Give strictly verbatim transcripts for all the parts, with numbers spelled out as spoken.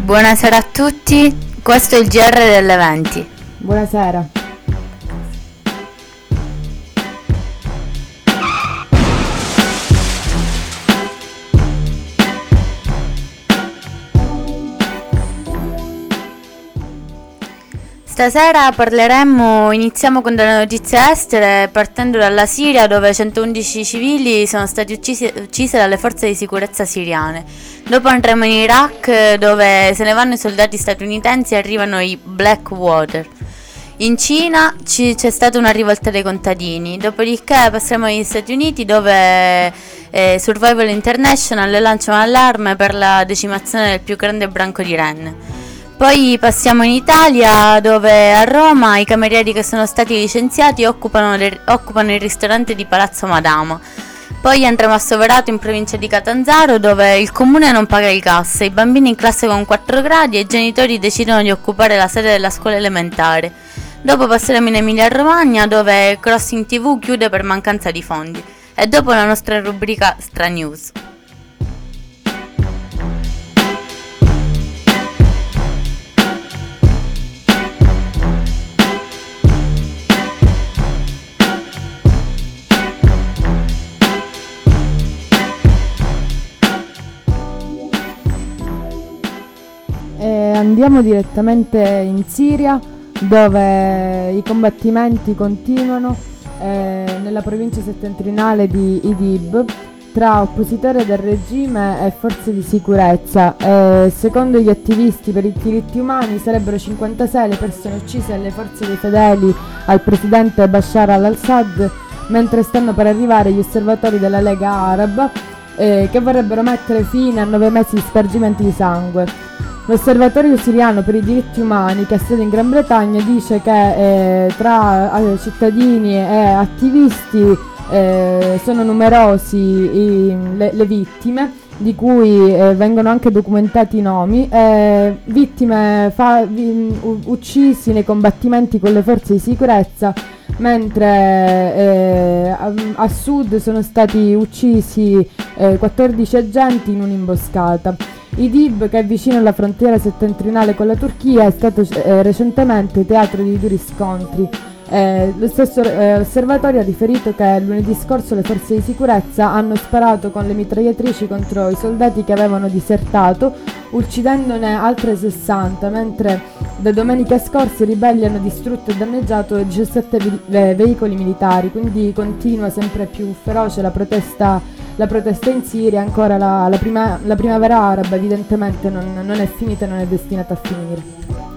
Buonasera a tutti, questo è il G R delle venti. Buonasera. Stasera parleremo, iniziamo con delle notizie estere, partendo dalla Siria, dove centoundici civili sono stati uccisi, uccisi dalle forze di sicurezza siriane. Dopo andremo in Iraq, dove se ne vanno i soldati statunitensi e arrivano i Blackwater. In Cina ci, c'è stata una rivolta dei contadini, dopodiché passeremo agli Stati Uniti, dove eh, Survival International lancia un allarme per la decimazione del più grande branco di renne. Poi passiamo in Italia, dove a Roma i camerieri che sono stati licenziati occupano, le, occupano il ristorante di Palazzo Madama. Poi andremo a Soverato, in provincia di Catanzaro, dove il comune non paga il gas, i bambini in classe con quattro gradi e i genitori decidono di occupare la sede della scuola elementare. Dopo passeremo in Emilia Romagna, dove Crossing T V chiude per mancanza di fondi. E dopo la nostra rubrica Stra News. E andiamo direttamente in Siria, dove i combattimenti continuano eh, nella provincia settentrionale di Idlib tra oppositori del regime e forze di sicurezza. Eh, secondo gli attivisti per i diritti umani sarebbero cinquantasei le persone uccise dalle forze dei fedeli al presidente Bashar al-Assad, mentre stanno per arrivare gli osservatori della Lega Araba eh, che vorrebbero mettere fine a nove mesi di spargimenti di sangue. L'Osservatorio siriano per i diritti umani, che ha sede in Gran Bretagna, dice che eh, tra eh, cittadini e attivisti eh, sono numerosi i, le, le vittime, di cui eh, vengono anche documentati i nomi, eh, vittime fa, vi, u, uccisi nei combattimenti con le forze di sicurezza, mentre eh, a, a sud sono stati uccisi eh, quattordici agenti in un'imboscata. Idlib, che è vicino alla frontiera settentrionale con la Turchia, è stato eh, recentemente teatro di duri scontri. Eh, lo stesso eh, osservatorio ha riferito che lunedì scorso le forze di sicurezza hanno sparato con le mitragliatrici contro i soldati che avevano disertato, uccidendone altre sessanta, mentre da domenica scorsa i ribelli hanno distrutto e danneggiato diciassette ve- veicoli militari, quindi continua sempre più feroce la protesta, la protesta in Siria. Ancora la, la, prima, la primavera araba evidentemente non, non è finita e non è destinata a finire.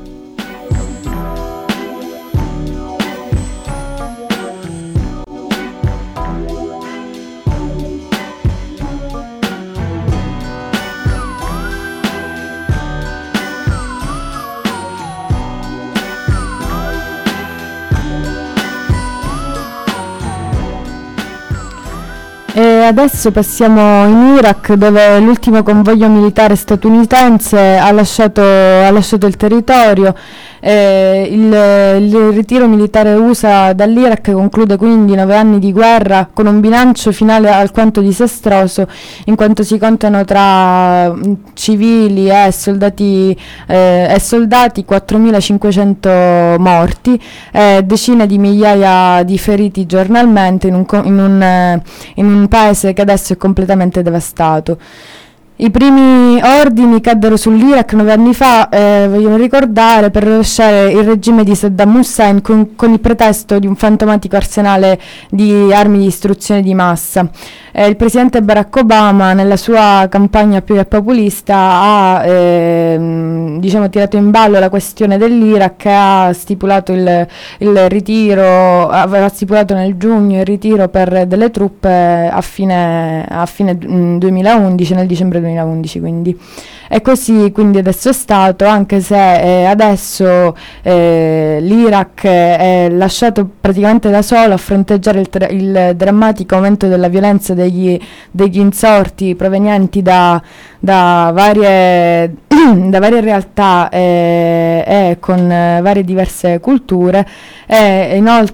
E adesso passiamo in Iraq, dove l'ultimo convoglio militare statunitense ha lasciato, ha lasciato il territorio. Eh, il, il ritiro militare U S A dall'Iraq conclude quindi nove anni di guerra, con un bilancio finale alquanto disastroso, in quanto si contano tra civili e soldati, eh, e soldati quattromilacinquecento morti e decine di migliaia di feriti giornalmente in un, in un, in un paese che adesso è completamente devastato. I primi ordini caddero sull'Iraq nove anni fa, eh, vogliamo ricordare, per rovesciare il regime di Saddam Hussein con, con il pretesto di un fantomatico arsenale di armi di distruzione di massa. Eh, il presidente Barack Obama, nella sua campagna più che populista, ha eh, diciamo, tirato in ballo la questione dell'Iraq e ha stipulato il, il ritiro, aveva stipulato nel giugno il ritiro per delle truppe a fine, a fine duemilaundici, nel dicembre duemilaundici quindi. E così quindi adesso è stato, anche se eh, adesso eh, l'Iraq è lasciato praticamente da solo a fronteggiare il, tra- il drammatico aumento della violenza degli, degli insorti provenienti da, da, varie, da varie realtà eh, e con eh, varie diverse culture, e inoltre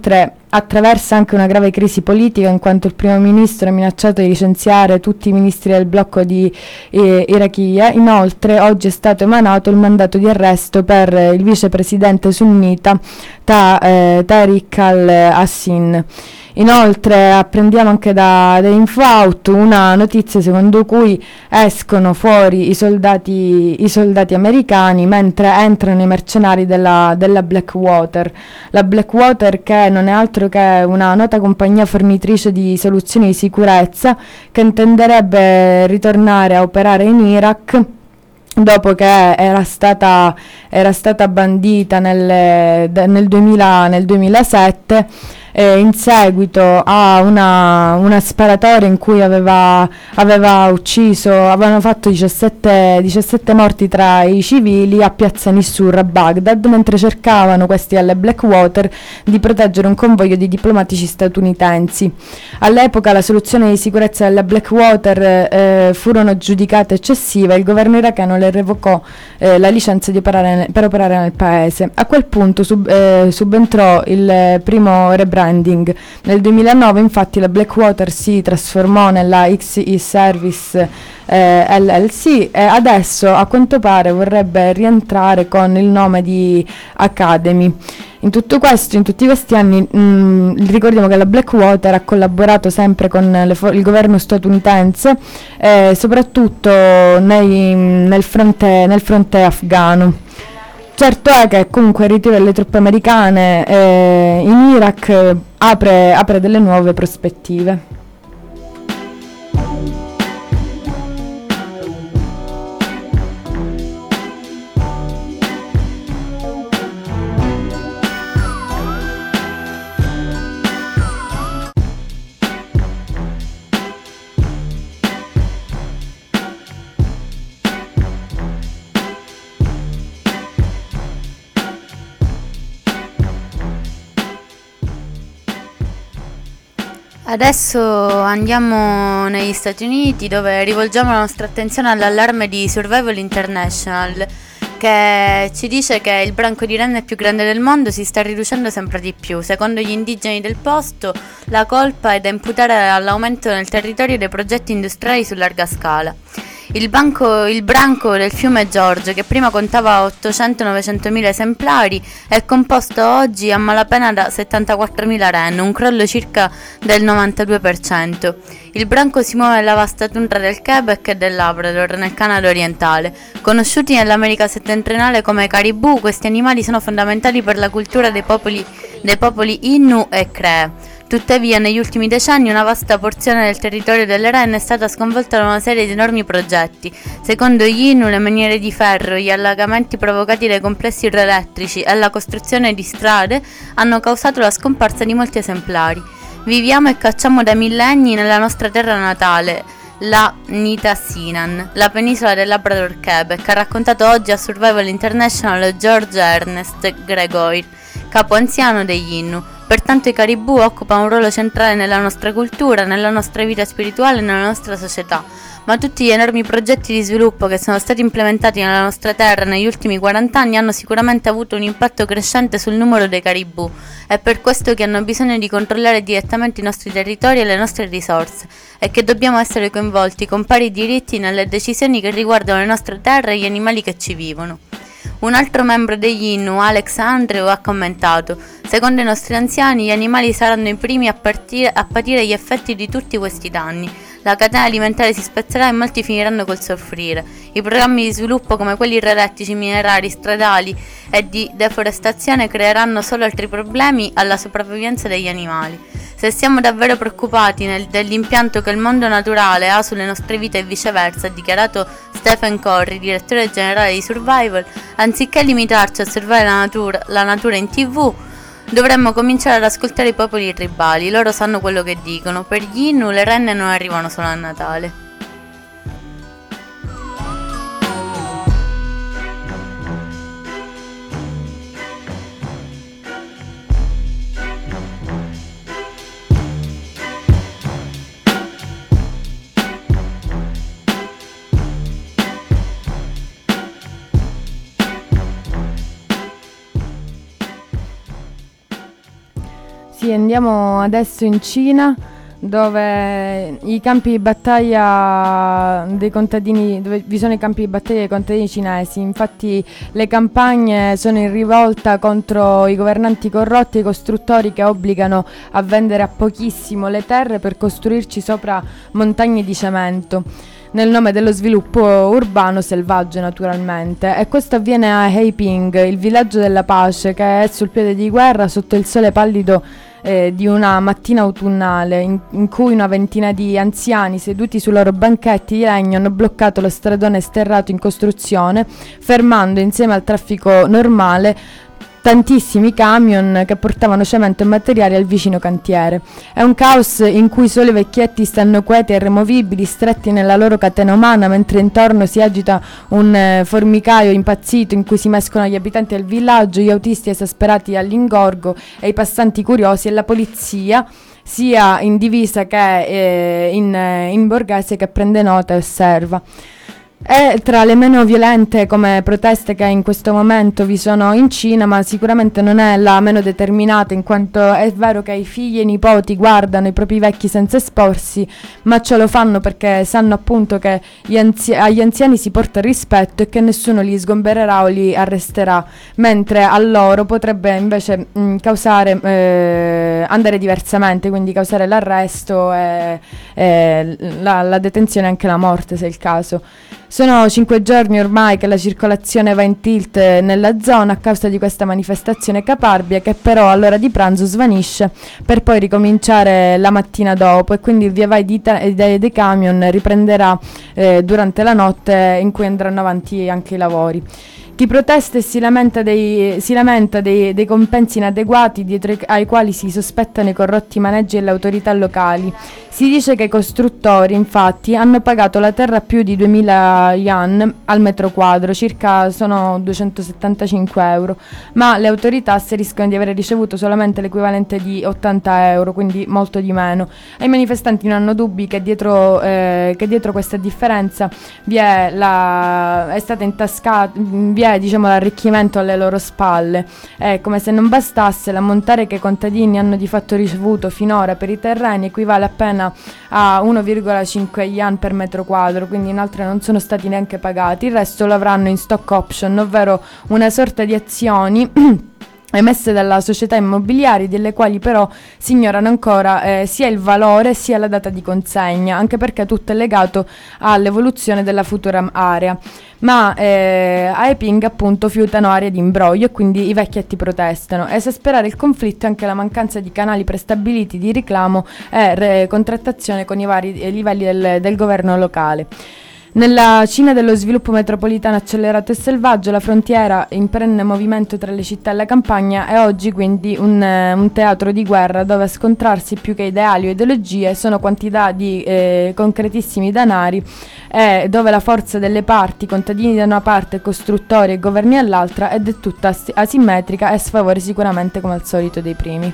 attraversa anche una grave crisi politica, in quanto il primo ministro ha minacciato di licenziare tutti i ministri del blocco di eh, Irachia. Inoltre oggi è stato emanato il mandato di arresto per eh, il vicepresidente sunnita Ta, eh, Tariq al-Hassin. Inoltre apprendiamo anche da, da InfoOut una notizia secondo cui escono fuori i soldati, i soldati americani mentre entrano i mercenari della, della Blackwater. La Blackwater, che non è altro che una nota compagnia fornitrice di soluzioni di sicurezza, che intenderebbe ritornare a operare in Iraq dopo che era stata, era stata bandita nel, nel, duemila, nel duemilasette, eh, in seguito a una, una sparatoria in cui aveva, aveva ucciso, avevano fatto diciassette, diciassette morti tra i civili a Piazza Nisour a Baghdad, mentre cercavano questi alle Blackwater di proteggere un convoglio di diplomatici statunitensi. All'epoca la soluzione di sicurezza della Blackwater eh, furono giudicate eccessive e il governo iracheno le revocò eh, la licenza di operare, per operare nel paese. A quel punto sub, eh, subentrò il primo rebranding. Nel duemilanove infatti la Blackwater si trasformò nella X E Service eh, L L C e adesso a quanto pare vorrebbe rientrare con il nome di Academy. In tutto questo, in tutti questi anni, mh, ricordiamo che la Blackwater ha collaborato sempre con le for- il governo statunitense, eh, soprattutto nei, nel, fronte, nel fronte afghano. Certo è che comunque il ritiro delle truppe americane eh, in Iraq eh, apre, apre delle nuove prospettive. Adesso andiamo negli Stati Uniti, dove rivolgiamo la nostra attenzione all'allarme di Survival International, che ci dice che il branco di renne più grande del mondo si sta riducendo sempre di più. Secondo gli indigeni del posto, la colpa è da imputare all'aumento nel territorio dei progetti industriali su larga scala. Il, banco, il branco del fiume George, che prima contava ottocento novecentomila esemplari, è composto oggi a malapena da settantaquattromila renne, un crollo circa del novantadue per cento. Il branco si muove nella vasta tundra del Quebec e del Labrador, nel Canada orientale. Conosciuti nell'America settentrionale come caribou, questi animali sono fondamentali per la cultura dei popoli, dei popoli Innu e Cree. Tuttavia, negli ultimi decenni una vasta porzione del territorio delle renne è stata sconvolta da una serie di enormi progetti. Secondo gli Innu, le miniere di ferro, gli allagamenti provocati dai complessi idroelettrici e la costruzione di strade hanno causato la scomparsa di molti esemplari. Viviamo e cacciamo da millenni nella nostra terra natale, la Nitassinan, la penisola del Labrador Quebec, ha raccontato oggi a Survival International George Ernest Gregoire, capo anziano degli Innu. Pertanto i caribù occupano un ruolo centrale nella nostra cultura, nella nostra vita spirituale e nella nostra società, ma tutti gli enormi progetti di sviluppo che sono stati implementati nella nostra terra negli ultimi quaranta anni hanno sicuramente avuto un impatto crescente sul numero dei caribù. È per questo che hanno bisogno di controllare direttamente i nostri territori e le nostre risorse, e che dobbiamo essere coinvolti con pari diritti nelle decisioni che riguardano le nostre terre e gli animali che ci vivono. Un altro membro degli Innu, Alex Andrew, ha commentato: secondo i nostri anziani, gli animali saranno i primi a, partire, a patire gli effetti di tutti questi danni. La catena alimentare si spezzerà e molti finiranno col soffrire. I programmi di sviluppo come quelli idroelettrici, minerari, stradali e di deforestazione creeranno solo altri problemi alla sopravvivenza degli animali. Se siamo davvero preoccupati nel, dell'impianto che il mondo naturale ha sulle nostre vite e viceversa, ha dichiarato Stephen Corry, direttore generale di Survival, anziché limitarci a osservare la natura, la natura in tv, dovremmo cominciare ad ascoltare i popoli tribali. Loro sanno quello che dicono. Per gli Innu le renne non arrivano solo a Natale. Sì, andiamo adesso in Cina, dove i campi di battaglia dei contadini, dove vi sono i campi di battaglia dei contadini cinesi. Infatti le campagne sono in rivolta contro i governanti corrotti e i costruttori che obbligano a vendere a pochissimo le terre per costruirci sopra montagne di cemento, nel nome dello sviluppo urbano selvaggio, naturalmente. E questo avviene a Heiping, il villaggio della pace, che è sul piede di guerra sotto il sole pallido eh, di una mattina autunnale, in, in cui una ventina di anziani seduti sui loro banchetti di legno hanno bloccato lo stradone sterrato in costruzione, fermando insieme al traffico normale tantissimi camion che portavano cemento e materiali al vicino cantiere. È un caos in cui solo i vecchietti stanno queti e irremovibili, stretti nella loro catena umana, mentre intorno si agita un eh, formicaio impazzito in cui si mescolano gli abitanti del villaggio, gli autisti esasperati all'ingorgo e i passanti curiosi, e la polizia, sia in divisa che eh, in, eh, in borghese, che prende nota e osserva. È tra le meno violente come proteste che in questo momento vi sono in Cina, ma sicuramente non è la meno determinata, in quanto è vero che i figli e i nipoti guardano i propri vecchi senza esporsi, ma ce lo fanno perché sanno appunto che gli anzi- agli anziani si porta rispetto e che nessuno li sgombererà o li arresterà, mentre a loro potrebbe invece mh, causare eh, andare diversamente, quindi causare l'arresto e, e la, la detenzione e anche la morte, se è il caso. Sono cinque giorni ormai che la circolazione va in tilt nella zona a causa di questa manifestazione caparbia, che però all'ora di pranzo svanisce per poi ricominciare la mattina dopo, e quindi il via vai di ta- dei, dei camion riprenderà eh, durante la notte, in cui andranno avanti anche i lavori. Chi protesta e si lamenta dei, si lamenta dei, dei compensi inadeguati dietro i, ai quali si sospettano i corrotti maneggi delle autorità locali. Si dice che i costruttori, infatti, hanno pagato la terra più di duemila yuan al metro quadro, circa sono duecentosettantacinque euro, ma le autorità asseriscono di aver ricevuto solamente l'equivalente di ottanta euro, quindi molto di meno. E i manifestanti non hanno dubbi che dietro, eh, che dietro questa differenza vi è, la, è stata intascata, vi è diciamo l'arricchimento alle loro spalle. È come se non bastasse, l'ammontare che i contadini hanno di fatto ricevuto finora per i terreni equivale appena a uno virgola cinque yuan per metro quadro, quindi in altre non sono stati neanche pagati. Il resto lo avranno in stock option, ovvero una sorta di azioni emesse dalla società immobiliari, delle quali però si ignorano ancora eh, sia il valore sia la data di consegna, anche perché tutto è legato all'evoluzione della futura area. Ma eh, a Heiping appunto fiutano aree di imbroglio e quindi i vecchietti protestano. Esasperare il conflitto è anche la mancanza di canali prestabiliti di reclamo e re- contrattazione con i vari eh, livelli del, del governo locale. Nella Cina dello sviluppo metropolitano accelerato e selvaggio, la frontiera in perenne movimento tra le città e la campagna è oggi quindi un, eh, un teatro di guerra, dove a scontrarsi più che ideali o ideologie sono quantità di eh, concretissimi denari, e dove la forza delle parti, contadini da una parte, costruttori e governi all'altra, è del tutto as- asimmetrica e sfavore sicuramente come al solito dei primi.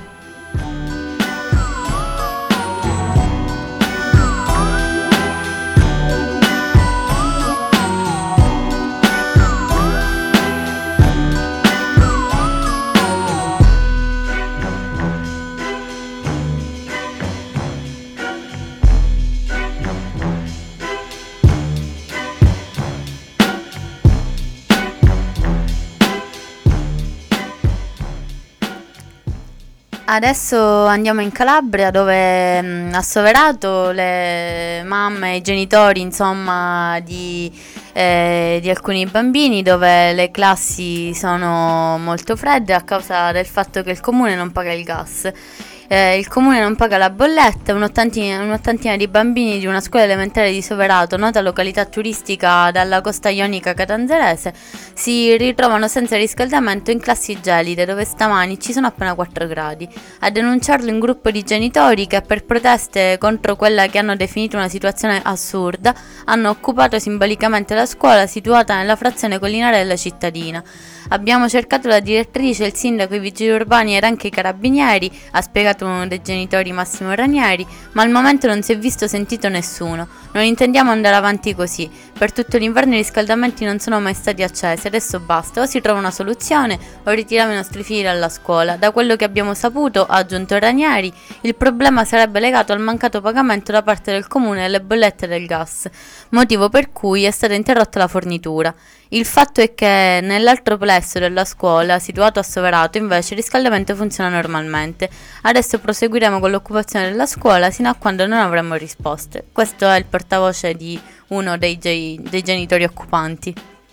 Adesso andiamo in Calabria, dove mh, a Soverato le mamme e i genitori, insomma, di, eh, di alcuni bambini, dove le classi sono molto fredde a causa del fatto che il comune non paga il gas. Eh, il comune non paga la bolletta. Un'ottantina, un'ottantina di bambini di una scuola elementare di Soverato, nota località turistica dalla costa ionica catanzarese, si ritrovano senza riscaldamento in classi gelide, dove stamani ci sono appena quattro gradi. A denunciarlo un gruppo di genitori che, per proteste contro quella che hanno definito una situazione assurda, hanno occupato simbolicamente la scuola situata nella frazione collinare della cittadina. Abbiamo cercato la direttrice, il sindaco, i vigili urbani ed anche i carabinieri, ha spiegato negato uno dei genitori, Massimo Ranieri, ma al momento non si è visto o sentito nessuno. Non intendiamo andare avanti così. Per tutto l'inverno i riscaldamenti non sono mai stati accesi, adesso basta, o si trova una soluzione o ritiriamo i nostri figli dalla scuola. Da quello che abbiamo saputo, ha aggiunto Ranieri, il problema sarebbe legato al mancato pagamento da parte del comune delle bollette del gas, motivo per cui è stata interrotta la fornitura. Il fatto è che nell'altro plesso della scuola, situato a Soverato, invece il riscaldamento funziona normalmente. Adesso proseguiremo con l'occupazione della scuola sino a quando non avremo risposte. Questo è il portavoce di uno dei, ge- dei genitori occupanti.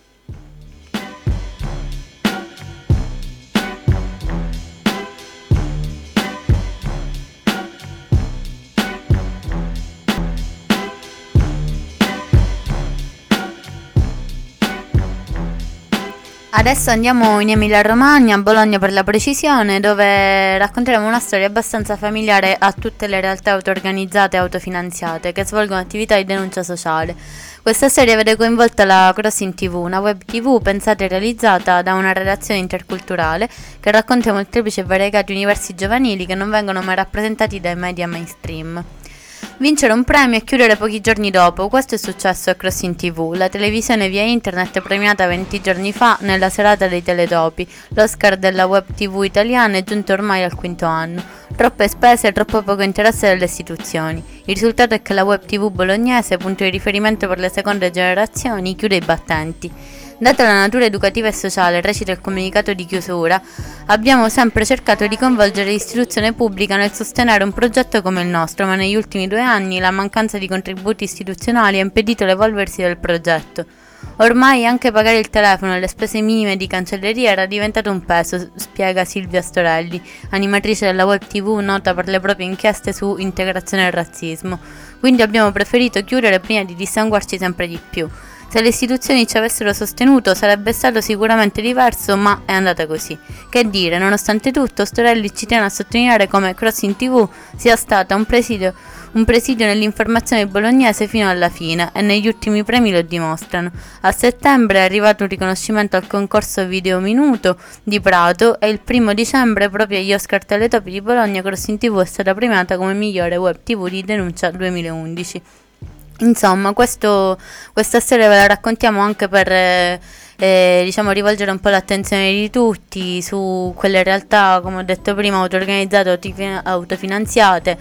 Adesso andiamo in Emilia-Romagna, a Bologna per la precisione, dove racconteremo una storia abbastanza familiare a tutte le realtà auto-organizzate e autofinanziate che svolgono attività di denuncia sociale. Questa storia vede coinvolta la Crossing ti vu, una web tivù pensata e realizzata da una redazione interculturale che racconta i molteplici e variegati universi giovanili che non vengono mai rappresentati dai media mainstream. Vincere un premio e chiudere pochi giorni dopo, questo è successo a Crossing ti vu, la televisione via internet premiata venti giorni fa nella serata dei Teletopi. L'Oscar della web tivù italiana è giunto ormai al quinto anno. Troppe spese e troppo poco interesse delle istituzioni. Il risultato è che la web tivù bolognese, punto di riferimento per le seconde generazioni, chiude i battenti. Data la natura educativa e sociale, recita il comunicato di chiusura, abbiamo sempre cercato di coinvolgere l'istituzione pubblica nel sostenere un progetto come il nostro, ma negli ultimi due anni la mancanza di contributi istituzionali ha impedito l'evolversi del progetto. Ormai anche pagare il telefono e le spese minime di cancelleria era diventato un peso, spiega Silvia Storelli, animatrice della web tivù nota per le proprie inchieste su integrazione e razzismo. Quindi abbiamo preferito chiudere prima di dissanguarci sempre di più. Se le istituzioni ci avessero sostenuto sarebbe stato sicuramente diverso, ma è andata così. Che dire, nonostante tutto, Storelli ci tiene a sottolineare come Crossing ti vu sia stata un presidio, un presidio nell'informazione bolognese fino alla fine, e negli ultimi premi lo dimostrano. A settembre è arrivato un riconoscimento al concorso Video Minuto di Prato e il primo dicembre, proprio agli Oscar Teletopi di Bologna, Crossing ti vu è stata premiata come migliore web tivù di denuncia duemilaundici. Insomma, questo, questa storia ve la raccontiamo anche per eh, eh, diciamo rivolgere un po' l'attenzione di tutti su quelle realtà, come ho detto prima, auto-organizzate, autofinanziate,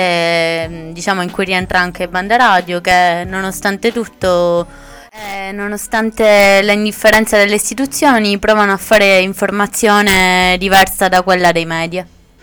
eh, diciamo in cui rientra anche Banda Radio, che nonostante tutto, eh, nonostante l'indifferenza delle istituzioni, provano a fare informazione diversa da quella dei media.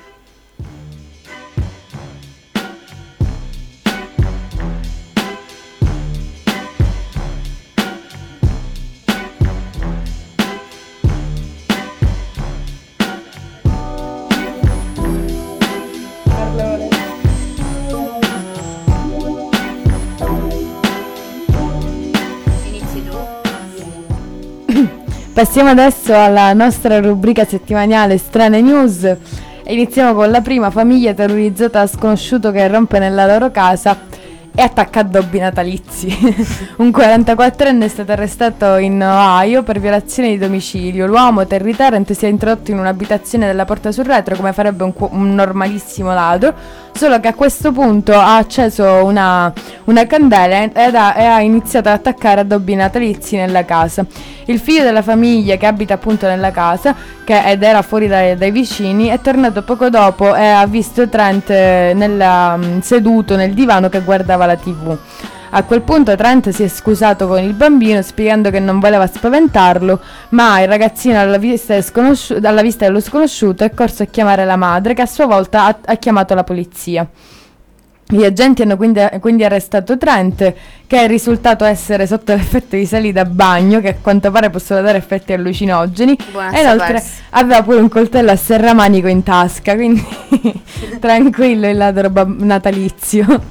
Passiamo adesso alla nostra rubrica settimanale Strane News e iniziamo con la prima: famiglia terrorizzata da sconosciuto che rompe nella loro casa e attacca addobbi natalizi. Un quarantaquattrenne è stato arrestato in Ohio per violazione di domicilio. L'uomo, Terry Tarrant, si è introdotto in un'abitazione dalla porta sul retro come farebbe un, un normalissimo ladro, solo che a questo punto ha acceso una, una candela ed ha, e ha iniziato ad attaccare addobbi natalizi nella casa. Il figlio della famiglia, che abita appunto nella casa che, ed era fuori dai, dai vicini, è tornato poco dopo e ha visto Trent nella, seduto nel divano che guardava la tivù. A quel punto Trent si è scusato con il bambino spiegando che non voleva spaventarlo, ma il ragazzino, alla vista, sconosciuto, alla vista dello sconosciuto, è corso a chiamare la madre, che a sua volta ha, ha chiamato la polizia. Gli agenti hanno quindi, quindi arrestato Trent, che è risultato essere sotto l'effetto di sali da bagno, che a quanto pare possono dare effetti allucinogeni. Buona e inoltre sapersi. aveva pure un coltello a serramanico in tasca, quindi tranquillo il ladro bab- natalizio.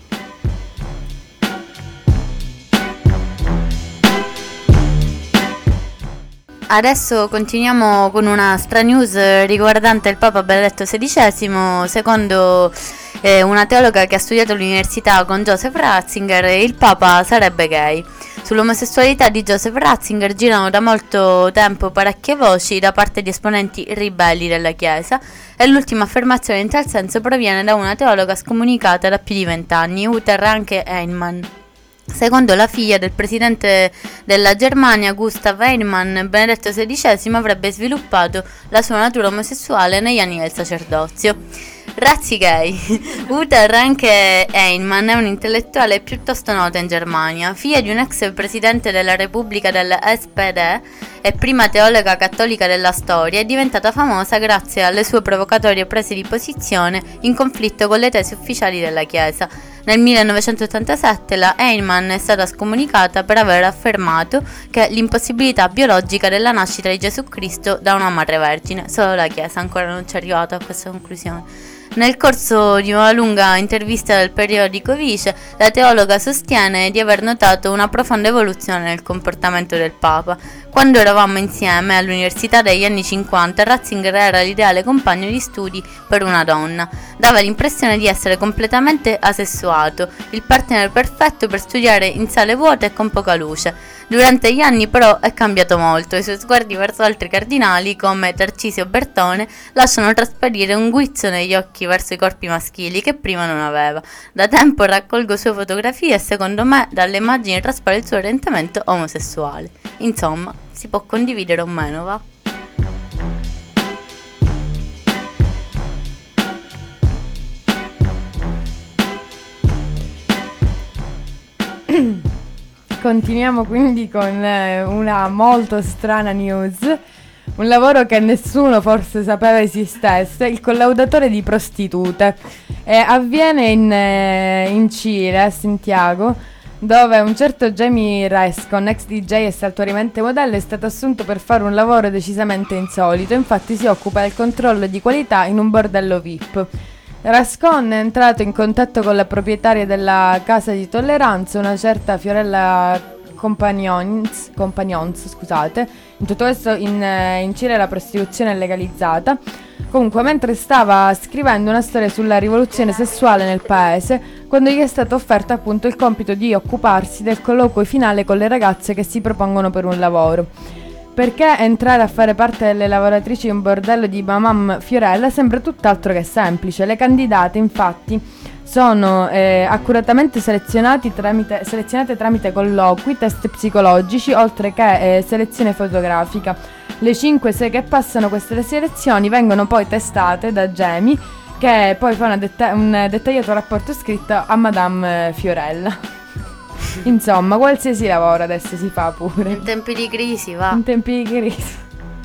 Adesso continuiamo con una stra news riguardante il Papa Benedetto sedicesimo. Secondo eh, una teologa che ha studiato all'università con Joseph Ratzinger, il Papa sarebbe gay. Sull'omosessualità di Joseph Ratzinger girano da molto tempo parecchie voci da parte di esponenti ribelli della Chiesa, e l'ultima affermazione in tal senso proviene da una teologa scomunicata da più di vent'anni, Uta Ranke Heinemann. Secondo la figlia del presidente della Germania, Gustav Heinemann, Benedetto sedicesimo avrebbe sviluppato la sua natura omosessuale negli anni del sacerdozio. Razzi gay. Uta Ranke Heinemann è un'intellettuale piuttosto nota in Germania, figlia di un ex presidente della Repubblica della S P D e prima teologa cattolica della storia. È diventata famosa grazie alle sue provocatorie prese di posizione in conflitto con le tesi ufficiali della Chiesa. Nel millenovecentottantasette la Heinemann è stata scomunicata per aver affermato che l'impossibilità biologica della nascita di Gesù Cristo da una madre vergine. Solo la Chiesa ancora non ci è arrivata a questa conclusione. Nel corso di una lunga intervista del periodico Vice, la teologa sostiene di aver notato una profonda evoluzione nel comportamento del Papa. Quando eravamo insieme all'università degli anni cinquanta, Ratzinger era l'ideale compagno di studi per una donna. Dava l'impressione di essere completamente asessuato, il partner perfetto per studiare in sale vuote e con poca luce. Durante gli anni però è cambiato molto, i suoi sguardi verso altri cardinali come Tarcisio Bertone lasciano trasparire un guizzo negli occhi verso i corpi maschili che prima non aveva. Da tempo raccolgo sue fotografie e secondo me dalle immagini traspare il suo orientamento omosessuale. Insomma, si può condividere o meno, va? Continuiamo quindi con eh, una molto strana news. Un lavoro che nessuno forse sapeva esistesse, il collaudatore di prostitute. E avviene in, eh, in Cile, a Santiago, dove un certo Jamie Rascon, ex D J e saltuariamente modello, è stato assunto per fare un lavoro decisamente insolito. Infatti si occupa del controllo di qualità in un bordello V I P. Rascon è entrato in contatto con la proprietaria della casa di tolleranza, una certa Fiorella Compagnons, Compagnons scusate. In tutto questo in, in Cile la prostituzione è legalizzata. Comunque, mentre stava scrivendo una storia sulla rivoluzione sessuale nel paese, quando gli è stato offerto appunto il compito di occuparsi del colloquio finale con le ragazze che si propongono per un lavoro. Perché entrare a fare parte delle lavoratrici di un bordello di Mamam Fiorella sembra tutt'altro che semplice. Le candidate, infatti, sono eh, accuratamente selezionati tramite, selezionate tramite colloqui, test psicologici, oltre che eh, selezione fotografica. Le cinque sei che passano queste selezioni vengono poi testate da Jamie, che poi fa una detta- un dettagliato rapporto scritto a Madame Fiorella. Insomma, qualsiasi lavoro adesso si fa pure. In tempi di crisi, va. In tempi di crisi.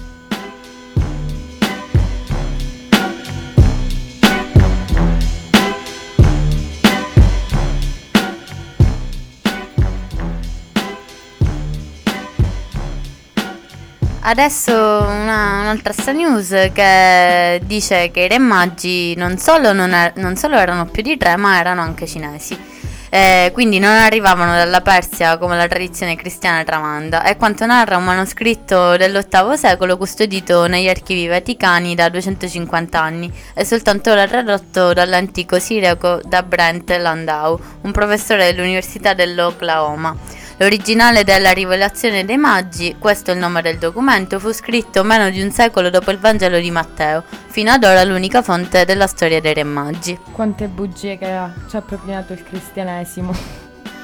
Adesso una, un'altra sta news che dice che i re magi non solo, non, er- non solo erano più di tre, ma erano anche cinesi. Eh, quindi non arrivavano dalla Persia come la tradizione cristiana tramanda. È quanto narra un manoscritto dell'ottavo secolo custodito negli archivi vaticani da duecentocinquanta anni e soltanto ora tradotto dall'antico siriaco da Brent Landau, un professore dell'Università dell'Oklahoma. L'originale della Rivelazione dei Magi, questo è il nome del documento, fu scritto meno di un secolo dopo il Vangelo di Matteo, fino ad ora l'unica fonte della storia dei re magi. Quante bugie che ha, ci ha propinato il cristianesimo.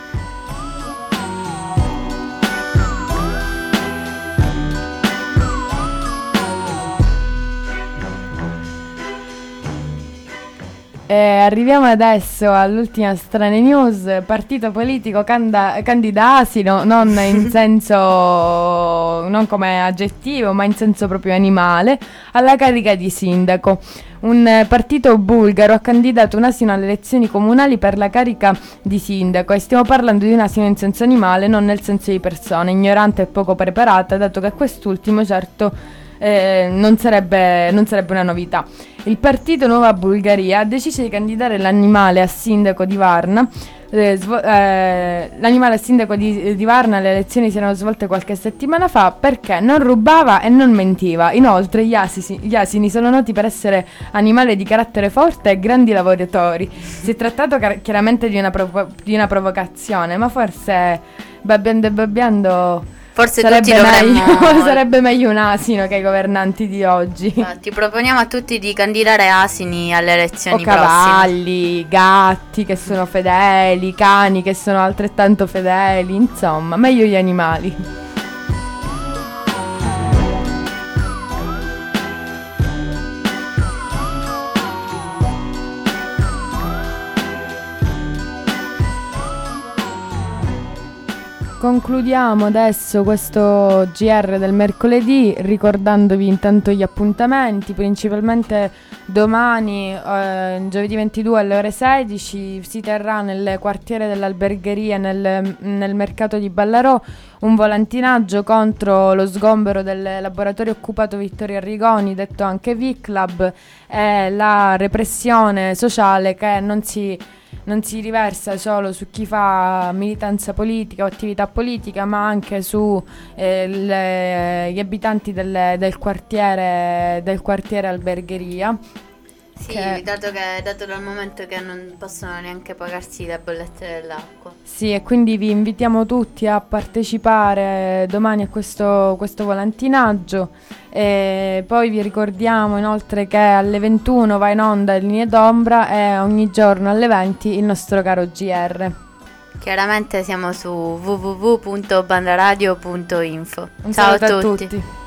E arriviamo adesso all'ultima strana news. Partito politico canda- candida asino, non in senso, non come aggettivo, ma in senso proprio animale, alla carica di sindaco. Un partito bulgaro ha candidato un asino alle elezioni comunali per la carica di sindaco, e stiamo parlando di un asino in senso animale, non nel senso di persona, ignorante e poco preparata, dato che quest'ultimo certo eh, non sarebbe, non sarebbe una novità. Il partito Nuova Bulgaria ha deciso di candidare l'animale a sindaco di Varna. Eh, svo- eh, l'animale a sindaco di, di Varna, le elezioni si erano svolte qualche settimana fa, perché non rubava e non mentiva. Inoltre gli asini, gli asini sono noti per essere animali di carattere forte e grandi lavoratori. Si è trattato car- chiaramente di una, provo- di una provocazione, ma forse babbiando e babbiando, Forse sarebbe, tutti dovremmo... meglio, sarebbe meglio un asino che i governanti di oggi. Ti proponiamo a tutti di candidare asini alle elezioni O prossime. cavalli, gatti che sono fedeli, cani che sono altrettanto fedeli, insomma, meglio gli animali. Concludiamo adesso questo G R del mercoledì ricordandovi intanto gli appuntamenti, principalmente domani, eh, giovedì ventidue alle ore sedici, si terrà nel quartiere dell'Albergheria nel, nel mercato di Ballarò un volantinaggio contro lo sgombero del laboratorio occupato Vittorio Arrigoni, detto anche V I C Lab, e la repressione sociale che non si... non si riversa solo su chi fa militanza politica o attività politica, ma anche su eh, le, gli abitanti del, del quartiere del quartiere Albergheria. Sì, che, dato che dato dal momento che non possono neanche pagarsi le bollette dell'acqua. Sì, e quindi vi invitiamo tutti a partecipare domani a questo, questo volantinaggio. E poi vi ricordiamo inoltre che alle ventuno va in onda Linee d'Ombra e ogni giorno alle venti il nostro caro G R. Chiaramente siamo su w w w punto bandaradio punto info. Un Ciao saluto a tutti. A tutti.